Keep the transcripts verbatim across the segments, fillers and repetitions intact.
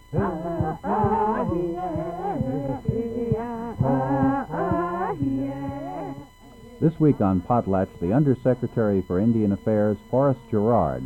This week on Potlatch, the Undersecretary for Indian Affairs, Forrest Gerard.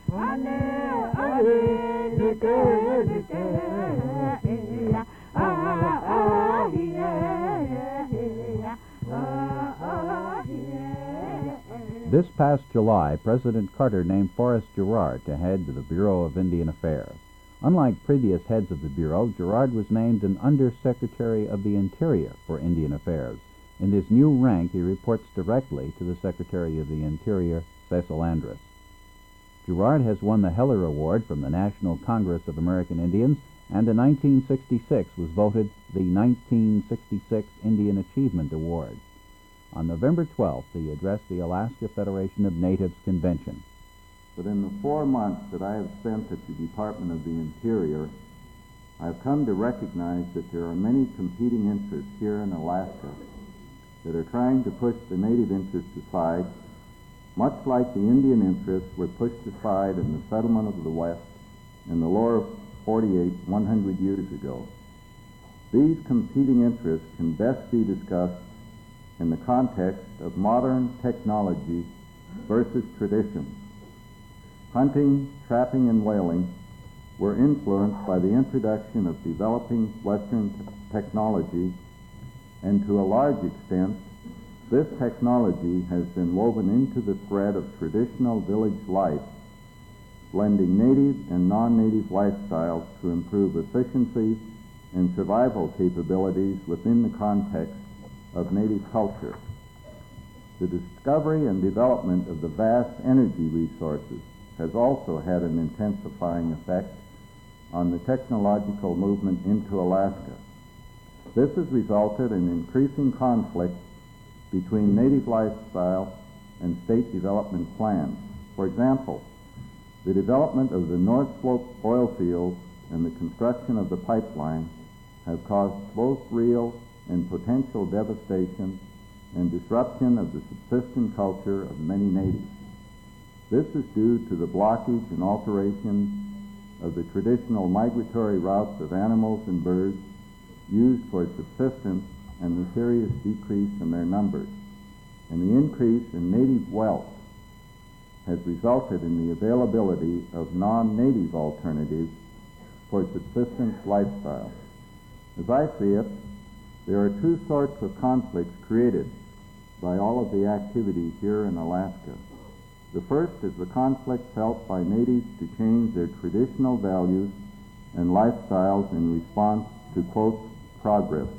This past July, President Carter named Forrest Gerard to head the Bureau of Indian Affairs. Unlike previous heads of the Bureau, Gerard was named an Undersecretary of the Interior for Indian Affairs. In this new rank, he reports directly to the Secretary of the Interior, Cecil Andrus. Gerard has won the Heller Award from the National Congress of American Indians, and in nineteen sixty-six was voted the nineteen sixty-six Indian Achievement Award. On November twelfth, he addressed the Alaska Federation of Natives Convention. But in the four months that I have spent at the Department of the Interior, I have come to recognize that there are many competing interests here in Alaska that are trying to push the native interests aside, much like the Indian interests were pushed aside in the settlement of the West in the lower forty-eight one hundred years ago. These competing interests can best be discussed in the context of modern technology versus traditions. Hunting, trapping, and whaling were influenced by the introduction of developing Western t- technology, and to a large extent, this technology has been woven into the thread of traditional village life, blending native and non-native lifestyles to improve efficiency and survival capabilities within the context of native culture. The discovery and development of the vast energy resources has also had an intensifying effect on the technological movement into Alaska. This has resulted in increasing conflict between native lifestyle and state development plans. For example, the development of the North Slope oil fields and the construction of the pipeline have caused both real and potential devastation and disruption of the subsistence culture of many natives. This is due to the blockage and alteration of the traditional migratory routes of animals and birds used for subsistence and the serious decrease in their numbers. And the increase in native wealth has resulted in the availability of non-native alternatives for subsistence lifestyle. As I see it, there are two sorts of conflicts created by all of the activity here in Alaska. The first is the conflict felt by natives to change their traditional values and lifestyles in response to, quote, progress.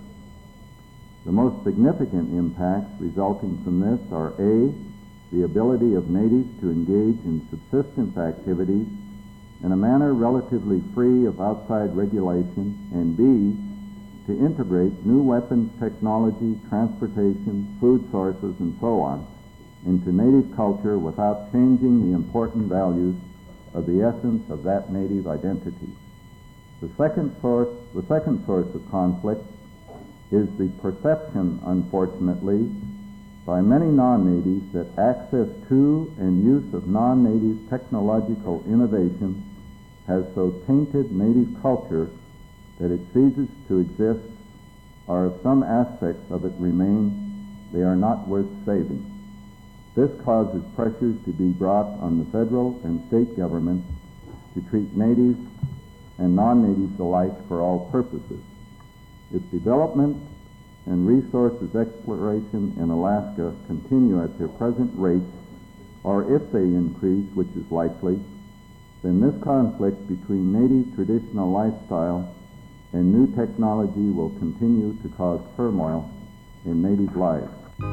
The most significant impacts resulting from this are A, the ability of natives to engage in subsistence activities in a manner relatively free of outside regulation, and B, to integrate new weapons technology, transportation, food sources, and so on into native culture without changing the important values of the essence of that native identity. The second source, the second source of conflict is the perception, unfortunately, by many non-natives that access to and use of non-native technological innovation has so tainted native culture that it ceases to exist, or if some aspects of it remain, they are not worth saving. This causes pressures to be brought on the federal and state governments to treat natives and non-natives alike for all purposes. If development and resources exploration in Alaska continue at their present rate, or if they increase, which is likely, then this conflict between native traditional lifestyle and new technology will continue to cause turmoil in native lives.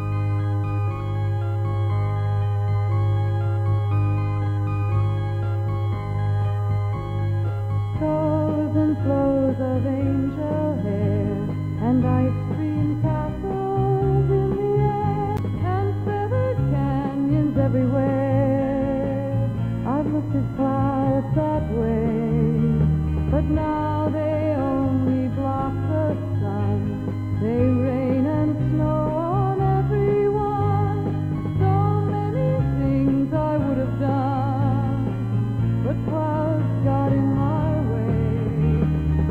Flows and flows of angel hair and ice cream castles in the air and feathered canyons everywhere. I've looked at clouds that way, but now they only block the sun. They rain and snow on everyone. So many things I would have done, but clouds got in my way.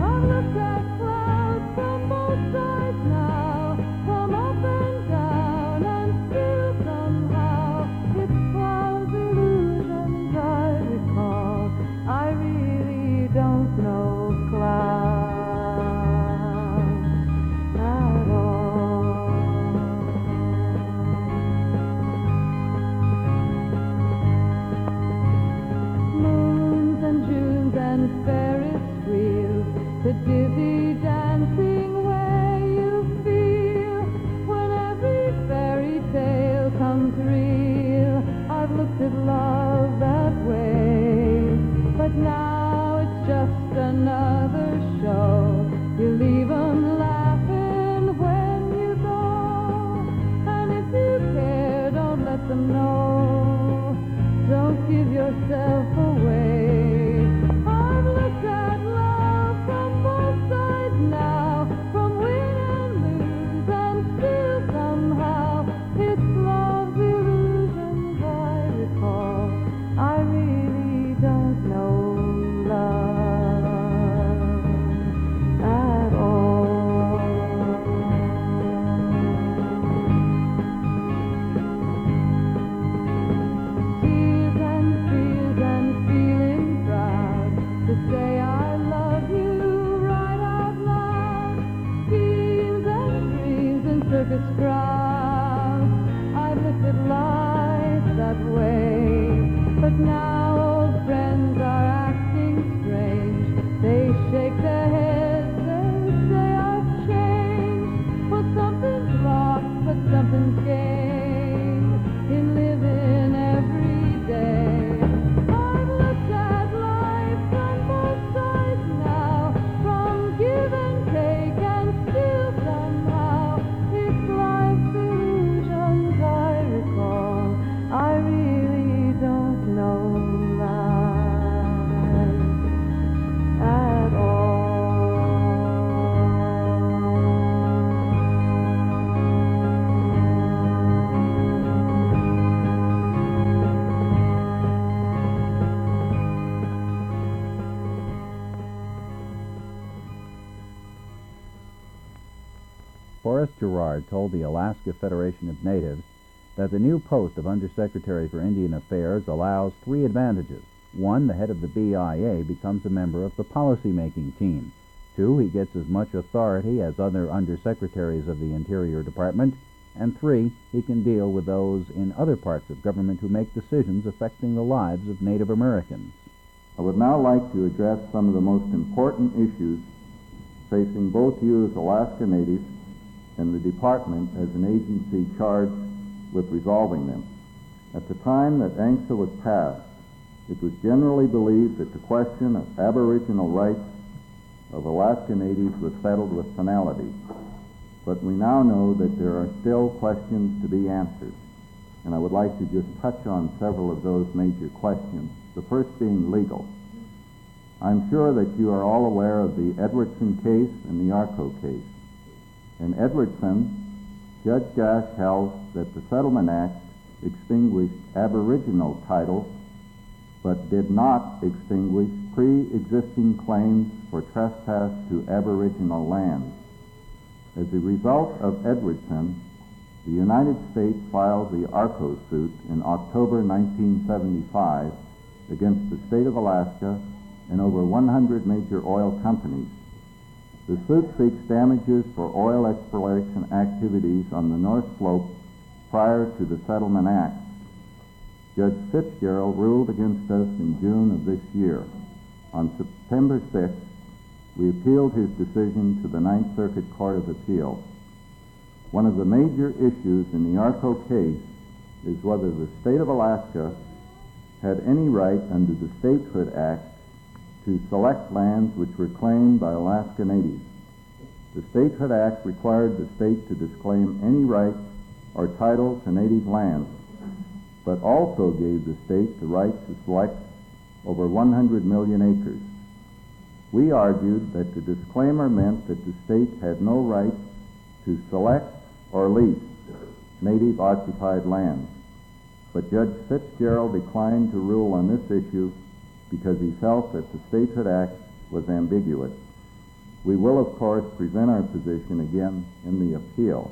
another show. You leave 'em laughing when you go. And if you care, don't let them know. Don't give yourself away. I've looked at love from both sides now, from win and lose, and still somehow it's love's illusions I recall. I really don't know love at all. Tears and fears and feeling proud to say I love you right out loud. Schemes and dreams and circus crowds. I looked at life that way, but now old friends are acting strange. They shake their heads, they say I've changed. Well, something's lost, but something's gained in living every day. I've looked at life from both sides now, from give and take, and still somehow it's life's illusions I recall. I really don't know life at all. Forrest Gerard told the Alaska Federation of Natives that the new post of Undersecretary for Indian Affairs allows three advantages. One, the head of the B I A becomes a member of the policy-making team. Two, he gets as much authority as other undersecretaries of the Interior Department. And three, he can deal with those in other parts of government who make decisions affecting the lives of Native Americans. I would now like to address some of the most important issues facing both you as Alaska Natives and the Department as an agency charged with resolving them. At the time that A N C S A was passed, it was generally believed that the question of Aboriginal rights of Alaska Natives was settled with finality. But we now know that there are still questions to be answered, and I would like to just touch on several of those major questions, the first being legal. I'm sure that you are all aware of the Edwardson case and the Arco case. In Edwardson, Judge Gash held that the Settlement Act extinguished Aboriginal titles but did not extinguish pre-existing claims for trespass to Aboriginal lands. As a result of Edwardson, the United States filed the Arco suit in October nineteen seventy-five against the state of Alaska and over one hundred major oil companies. The suit seeks damages for oil exploration activities on the North Slope prior to the Settlement Act. Judge Fitzgerald ruled against us in June of this year. On September sixth, we appealed his decision to the Ninth Circuit Court of Appeals. One of the major issues in the Arco case is whether the state of Alaska had any right under the Statehood Act to select lands which were claimed by Alaska Natives. The Statehood Act required the state to disclaim any right or title to native lands, but also gave the state the right to select over one hundred million acres. We argued that the disclaimer meant that the state had no right to select or lease native occupied lands, but Judge Fitzgerald declined to rule on this issue because he felt that the Statehood Act was ambiguous. We will, of course, present our position again in the appeal.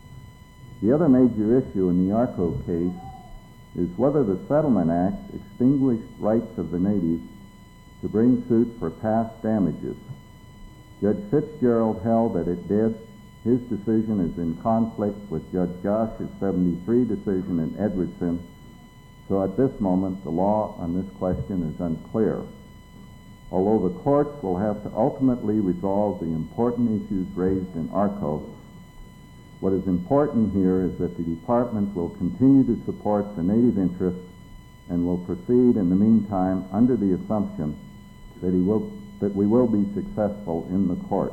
The other major issue in the Arco case is whether the Settlement Act extinguished rights of the natives to bring suit for past damages. Judge Fitzgerald held that it did. His decision is in conflict with Judge Gosh's seventy-three decision in Edwardson, so at this moment the law on this question is unclear. Although the courts will have to ultimately resolve the important issues raised in Arco, what is important here is that the Department will continue to support the native interests and will proceed in the meantime under the assumption that he will that we will be successful in the court.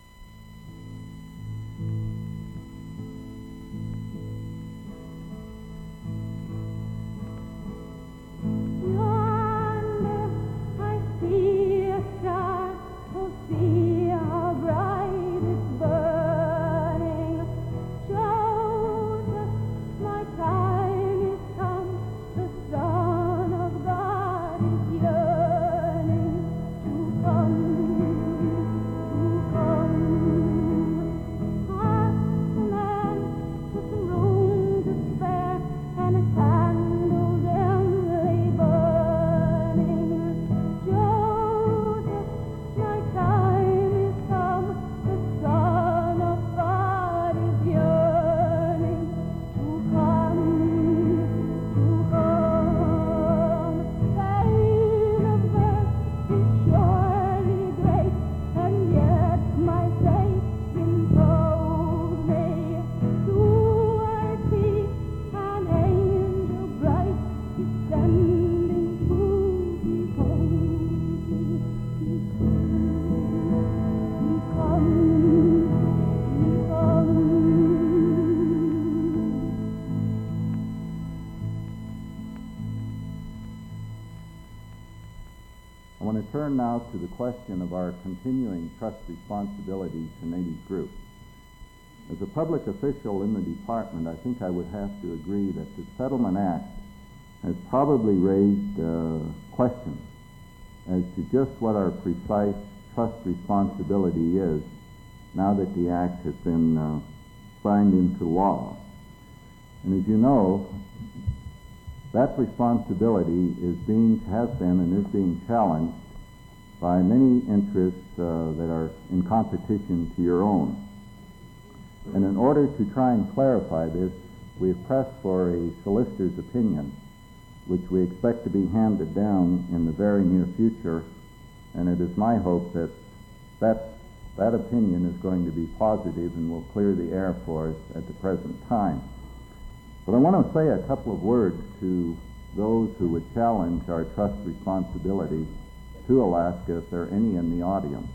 Turn now to the question of our continuing trust responsibility to native groups. As a public official in the department, I think I would have to agree that the Settlement Act has probably raised uh, questions as to just what our precise trust responsibility is now that the Act has been uh, signed into law. And as you know, that responsibility is being, has been and is being challenged by many interests uh, that are in competition to your own. And in order to try and clarify this, we have pressed for a solicitor's opinion, which we expect to be handed down in the very near future, and it is my hope that that, that opinion is going to be positive and will clear the air for us at the present time. But I want to say a couple of words to those who would challenge our trust responsibility to Alaska, if there are any in the audience.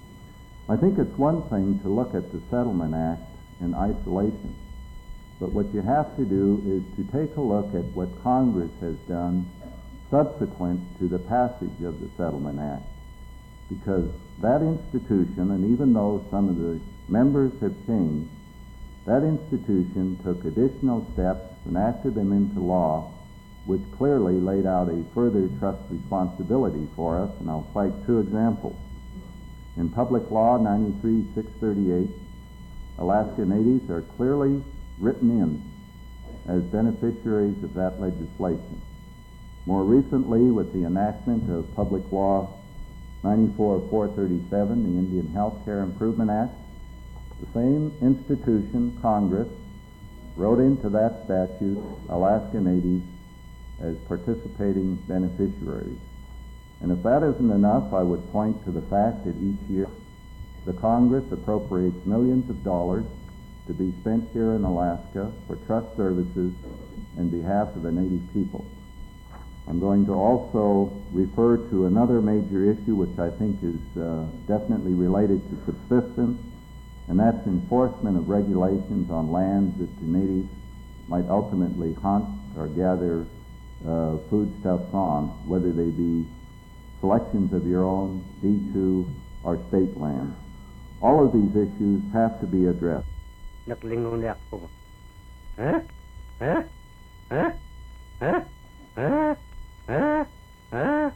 I think it's one thing to look at the Settlement Act in isolation, but what you have to do is to take a look at what Congress has done subsequent to the passage of the Settlement Act, because that institution, and even though some of the members have changed, that institution took additional steps and acted them into law, which clearly laid out a further trust responsibility for us, and I'll cite two examples. In Public Law ninety-three six thirty-eight, Alaska Natives are clearly written in as beneficiaries of that legislation. More recently, with the enactment of Public Law ninety-four four thirty-seven, the Indian Health Care Improvement Act, the same institution, Congress, wrote into that statute Alaska Natives as participating beneficiaries. And if that isn't enough, I would point to the fact that each year the Congress appropriates millions of dollars to be spent here in Alaska for trust services in behalf of the Native people. I'm going to also refer to another major issue which I think is uh, definitely related to subsistence, and that's enforcement of regulations on lands that the natives might ultimately hunt or gather uh, foodstuffs on, whether they be selections of your own, D two, or state land. All of these issues have to be addressed. Naklingunak po. Huh? Huh? Huh? Huh? Huh? Huh? Huh?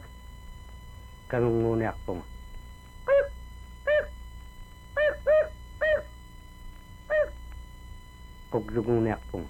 Kanungunak po. Kuglugunak po.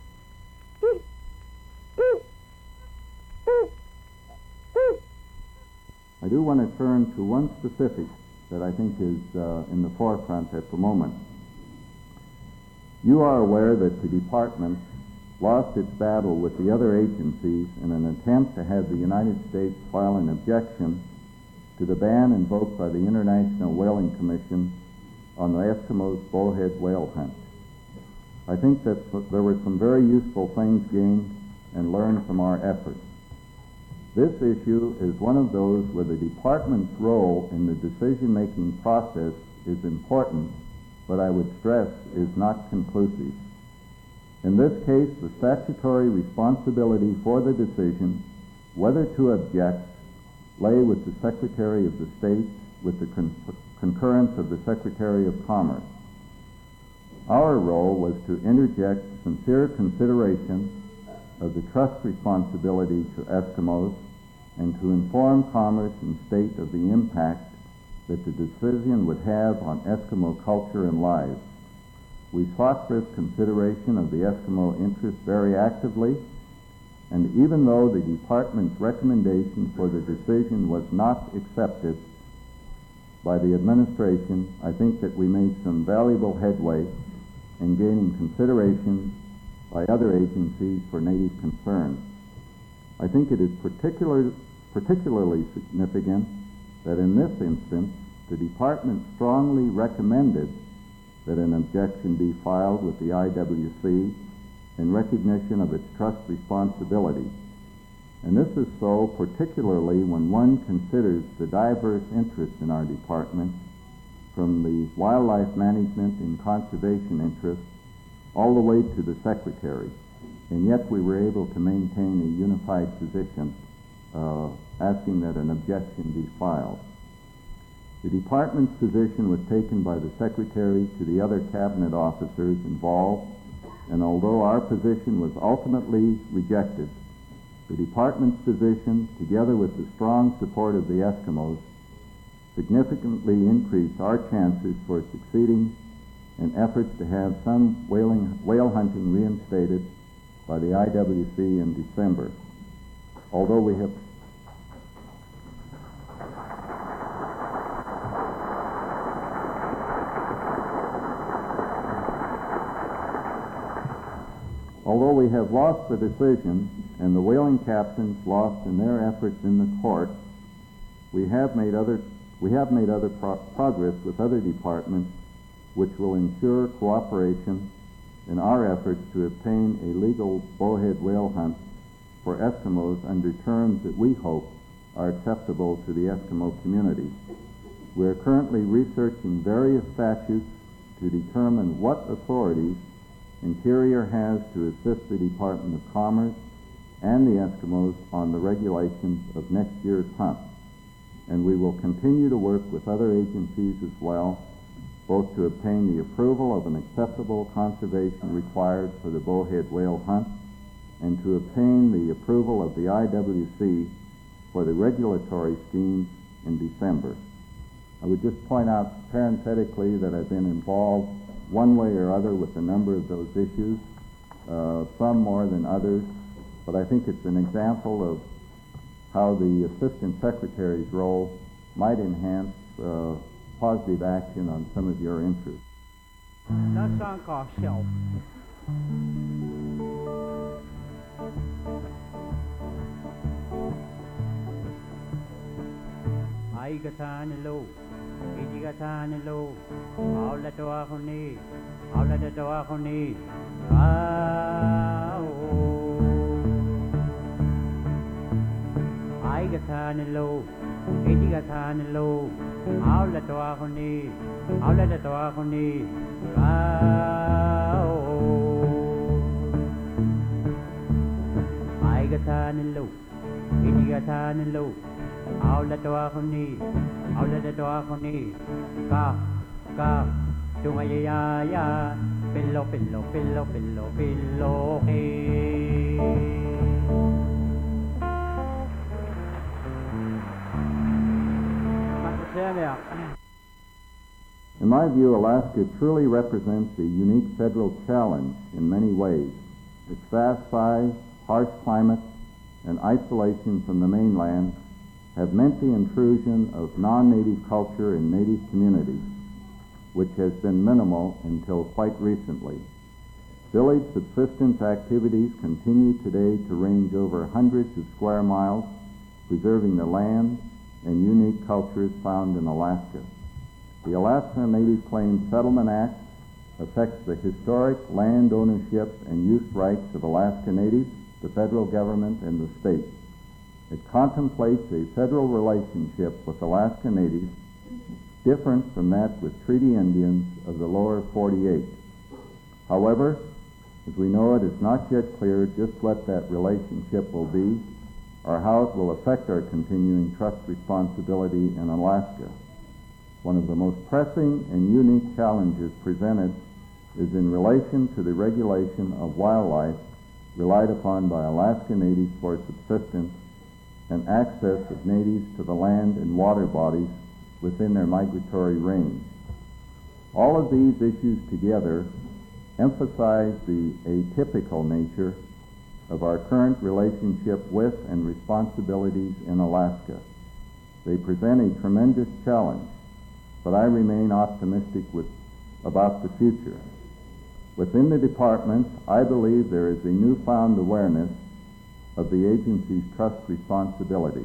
I do want to turn to one specific that I think is uh, in the forefront at the moment. You are aware that the department lost its battle with the other agencies in an attempt to have the United States file an objection to the ban invoked by the International Whaling Commission on the Eskimos' bowhead whale hunt. I think that there were some very useful things gained and learned from our efforts. This issue is one of those where the department's role in the decision-making process is important, but I would stress is not conclusive. In this case, the statutory responsibility for the decision whether to object lay with the Secretary of the State with the con- concurrence of the Secretary of Commerce. Our role was to interject sincere consideration of the trust responsibility to Eskimos and to inform Commerce and State of the impact that the decision would have on Eskimo culture and lives. We sought this consideration of the Eskimo interest very actively, and even though the Department's recommendation for the decision was not accepted by the administration, I think that we made some valuable headway in gaining consideration by other agencies for Native concerns. I think it is particular, particularly significant that in this instance, the Department strongly recommended that an objection be filed with the I W C in recognition of its trust responsibility. And this is so particularly when one considers the diverse interests in our department, from the wildlife management and conservation interests all the way to the Secretary. And yet we were able to maintain a unified position uh, asking that an objection be filed. The Department's position was taken by the Secretary to the other Cabinet officers involved, and although our position was ultimately rejected, the Department's position, together with the strong support of the Eskimos, significantly increased our chances for succeeding in efforts to have some whaling, whale hunting reinstated by the I W C in December. Although we have Although we have lost the decision and the whaling captains lost in their efforts in the court, we have made other we have made other pro- progress with other departments which will ensure cooperation in our efforts to obtain a legal bowhead whale hunt for Eskimos under terms that we hope are acceptable to the Eskimo community. We are currently researching various statutes to determine what authorities Interior has to assist the Department of Commerce and the Eskimos on the regulations of next year's hunt. And we will continue to work with other agencies as well, both to obtain the approval of an acceptable conservation required for the bowhead whale hunt and to obtain the approval of the I W C for the regulatory schemes in December. I would just point out parenthetically that I've been involved one way or other with a number of those issues, uh, some more than others, but I think it's an example of how the Assistant Secretary's role might enhance uh, positive action on some of your interests. That song called Shelf. Ay gatan lo, iji gatan lo, aula to ako ni, aula to ako ni, ah ay gatan lo, iji gatan lo, aula to ako ni, aula to ako ni, ah ay gatan lo, iji gatan lo. Aula to ako ni, aula to ako ni, ka, ka, tumayayaya, pilo, pilo, pilo, pilo, pilo, eh. In my view, Alaska truly represents a unique federal challenge in many ways. Its vast size, harsh climate, and isolation from the mainland have meant the intrusion of non-native culture in native communities, which has been minimal until quite recently. Village subsistence activities continue today to range over hundreds of square miles, preserving the land and unique cultures found in Alaska. The Alaska Native Claims Settlement Act affects the historic land ownership and use rights of Alaska Natives, the federal government, and the state. It contemplates a federal relationship with Alaska Natives different from that with treaty Indians of the lower forty-eight. However, as we know, it is not yet clear just what that relationship will be or how it will affect our continuing trust responsibility in Alaska. One of the most pressing and unique challenges presented is in relation to the regulation of wildlife relied upon by Alaska Natives for subsistence and access of natives to the land and water bodies within their migratory range. All of these issues together emphasize the atypical nature of our current relationship with and responsibilities in Alaska. They present a tremendous challenge, but I remain optimistic with, about the future. Within the department, I believe there is a newfound awareness of the agency's trust responsibility.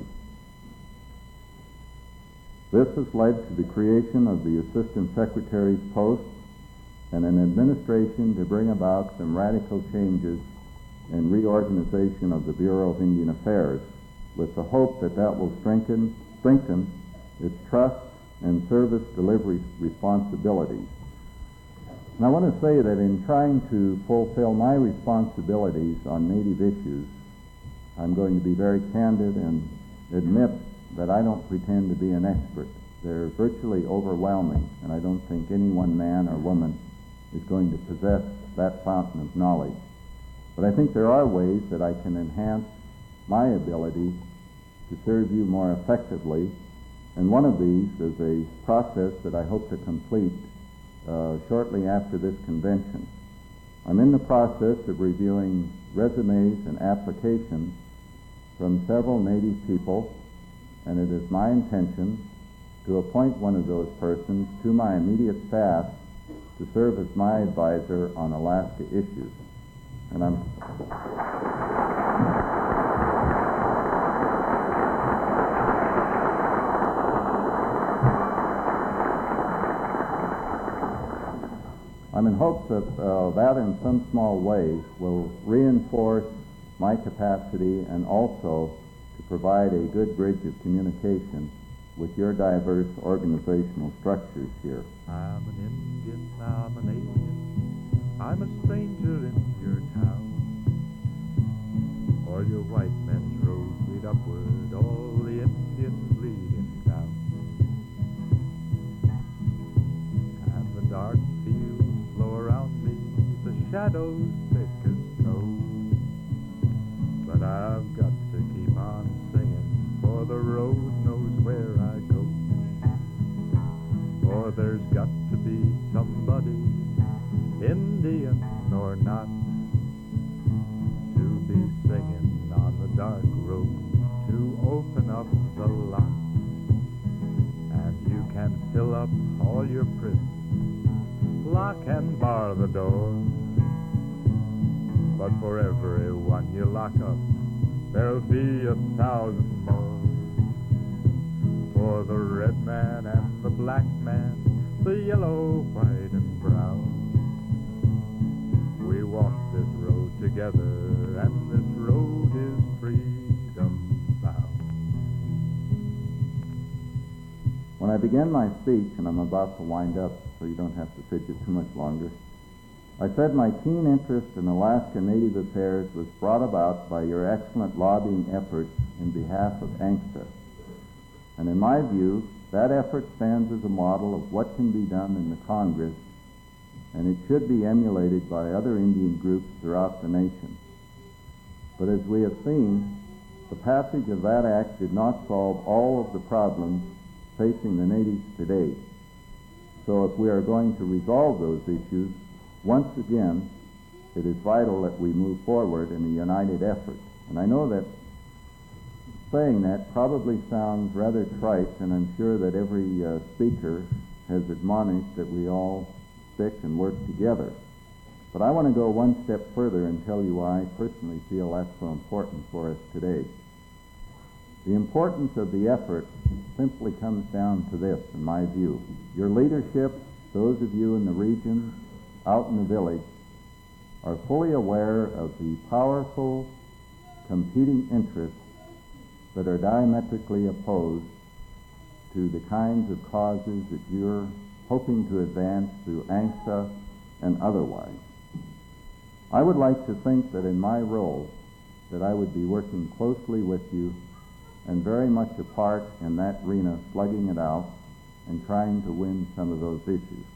This has led to the creation of the Assistant Secretary's post and an administration to bring about some radical changes and reorganization of the Bureau of Indian Affairs, with the hope that that will strengthen, strengthen its trust and service delivery responsibilities. And I want to say that in trying to fulfill my responsibilities on Native issues, I'm going to be very candid and admit that I don't pretend to be an expert. They're virtually overwhelming, and I don't think any one man or woman is going to possess that fountain of knowledge. But I think there are ways that I can enhance my ability to serve you more effectively, and one of these is a process that I hope to complete uh, shortly after this convention. I'm in the process of reviewing resumes and applications from several Native people, and it is my intention to appoint one of those persons to my immediate staff to serve as my advisor on Alaska issues. And I'm I'm in hopes that uh, that in some small way will reinforce my capacity and also to provide a good bridge of communication with your diverse organizational structures here. I'm an Indian, I'm an alien, I'm a stranger in your town. All your white men's roads lead upward, all the Indians leading down. And the dark fields flow around me, the shadows thick as snow. But I've got to keep on singing, for the road knows where I go. For there's got to be somebody, Indian or not, to be singing on the dark road, to open up the lock. And you can fill up all your prisons, lock and bar the door. But for every one you lock up, there'll be a thousand more. For the red man and the black man, the yellow, white, and brown, we walk this road together, and this road is freedom bound. When I began my speech, and I'm about to wind up so you don't have to fidget too much longer, I said my keen interest in Alaska Native affairs was brought about by your excellent lobbying efforts in behalf of ANCSA. And in my view, that effort stands as a model of what can be done in the Congress, and it should be emulated by other Indian groups throughout the nation. But as we have seen, the passage of that act did not solve all of the problems facing the natives today. So if we are going to resolve those issues, once again, it is vital that we move forward in a united effort. And I know that saying that probably sounds rather trite, and I'm sure that every uh, speaker has admonished that we all stick and work together. But I want to go one step further and tell you why I personally feel that's so important for us today. The importance of the effort simply comes down to this, in my view. Your leadership, those of you in the region, out in the village, are fully aware of the powerful competing interests that are diametrically opposed to the kinds of causes that you're hoping to advance through ANCSA and otherwise. I would like to think that in my role that I would be working closely with you and very much a part in that arena, slugging it out and trying to win some of those issues.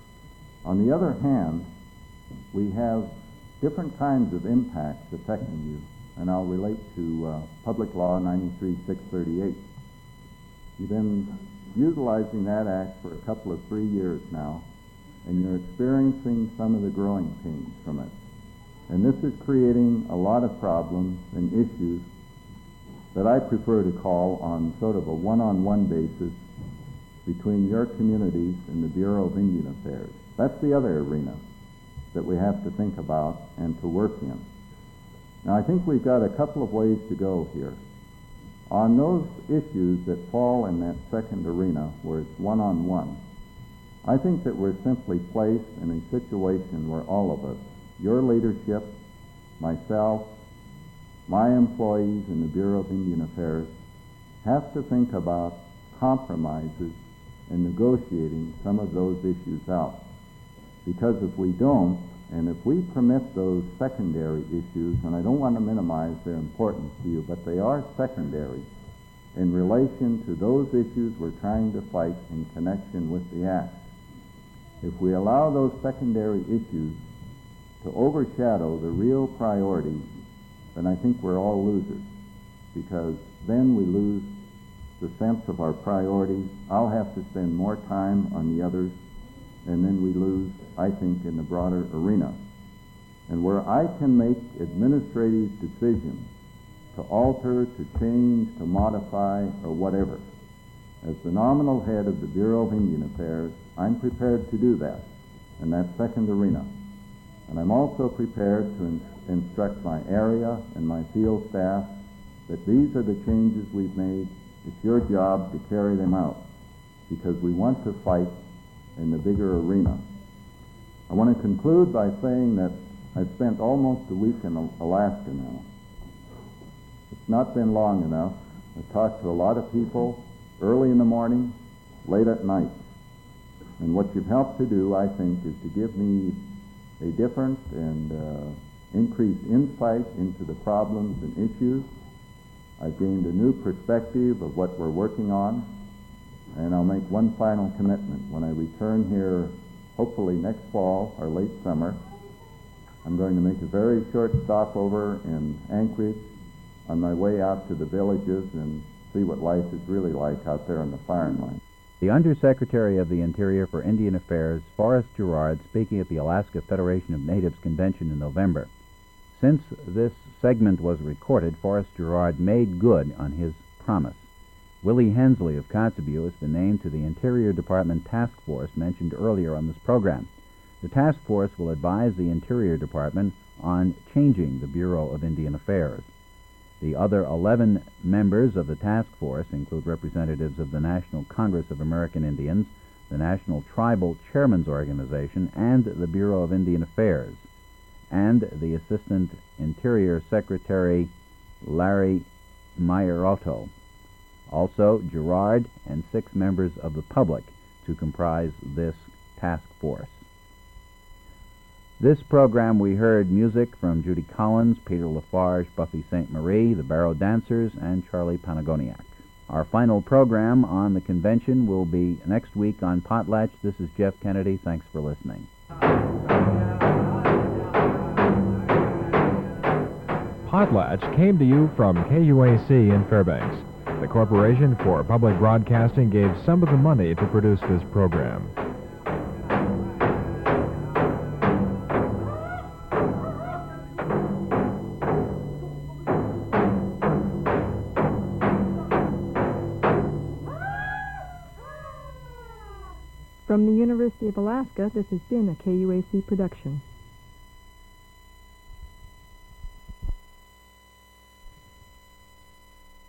On the other hand, we have different kinds of impacts affecting you, and I'll relate to uh, Public Law ninety-three six thirty-eight. You've been utilizing that act for a couple of three years now, and you're experiencing some of the growing pains from it. And this is creating a lot of problems and issues that I prefer to call on sort of a one-on-one basis between your communities and the Bureau of Indian Affairs. That's the other arena that we have to think about and to work in. Now, I think we've got a couple of ways to go here. On those issues that fall in that second arena, where it's one-on-one, I think that we're simply placed in a situation where all of us, your leadership, myself, my employees in the Bureau of Indian Affairs, have to think about compromises and negotiating some of those issues out. Because if we don't, and if we permit those secondary issues, and I don't want to minimize their importance to you, but they are secondary in relation to those issues we're trying to fight in connection with the Act. If we allow those secondary issues to overshadow the real priorities, then I think we're all losers, because then we lose the sense of our priorities. I'll have to spend more time on the others, and then we lose, I think, in the broader arena. And where I can make administrative decisions to alter, to change, to modify, or whatever, as the nominal head of the Bureau of Indian Affairs, I'm prepared to do that in that second arena. And I'm also prepared to in- instruct my area and my field staff that these are the changes we've made. It's your job to carry them out, because we want to fight in the bigger arena. I want to conclude by saying that I've spent almost a week in Alaska now. It's not been long enough. I've talked to a lot of people early in the morning, late at night. And what you've helped to do, I think, is to give me a different and uh, increased insight into the problems and issues. I've gained a new perspective of what we're working on, and I'll make one final commitment. When I return here, hopefully next fall or late summer, I'm going to make a very short stopover in Anchorage on my way out to the villages and see what life is really like out there in the firing line. The Undersecretary of the Interior for Indian Affairs, Forrest Girard, speaking at the Alaska Federation of Natives Convention in November. Since this segment was recorded, Forrest Girard made good on his promise. Willie Hensley of Kotzebue has been named to the Interior Department Task Force mentioned earlier on this program. The task force will advise the Interior Department on changing the Bureau of Indian Affairs. The other eleven members of the task force include representatives of the National Congress of American Indians, the National Tribal Chairmen's Organization, and the Bureau of Indian Affairs, and the Assistant Interior Secretary Larry Mayerotto. Also, Girard and six members of the public to comprise this task force. This program we heard music from Judy Collins, Peter Lafarge, Buffy Sainte Marie, the Barrow Dancers, and Charlie Panagoniak. Our final program on the convention will be next week on Potlatch. This is Jeff Kennedy. Thanks for listening. Potlatch came to you from K U A C in Fairbanks. The Corporation for Public Broadcasting gave some of the money to produce this program. From the University of Alaska, this has been a K U A C production.